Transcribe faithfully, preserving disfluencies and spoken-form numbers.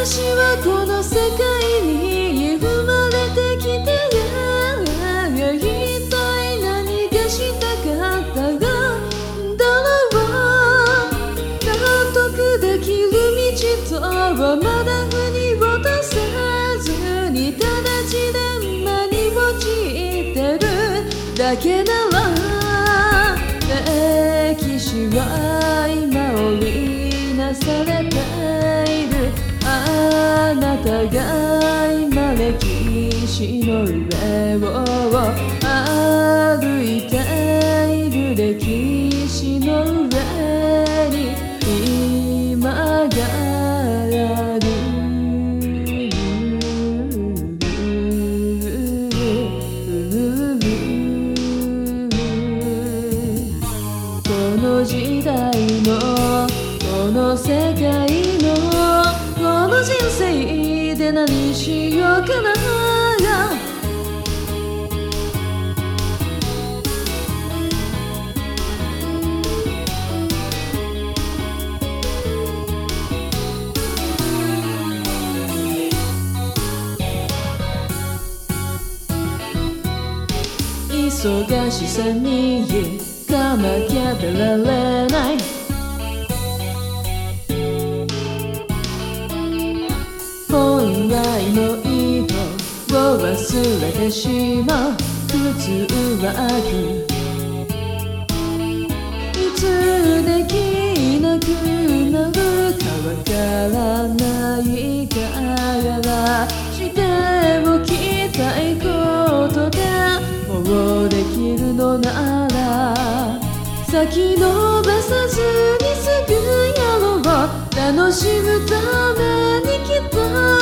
私はこの世界に生まれてきて一体何がしたかったがだろう。納得できる道とはまだ腑に落とせずに、ただ自然間に陥ってるだけなら、歴史は今織りなされている。あなたが今歴史の上を歩いている。歴史の上に今がある。この時代のこの世界のこの人生で何しようかな。忙しさにかまきゃべられない。本来の意図を忘れてしまう普通は悪。いつできなくなるかわからないからしておきたいことでもうできるのなら先延ばさずにすぐやろう。楽しむためにきっと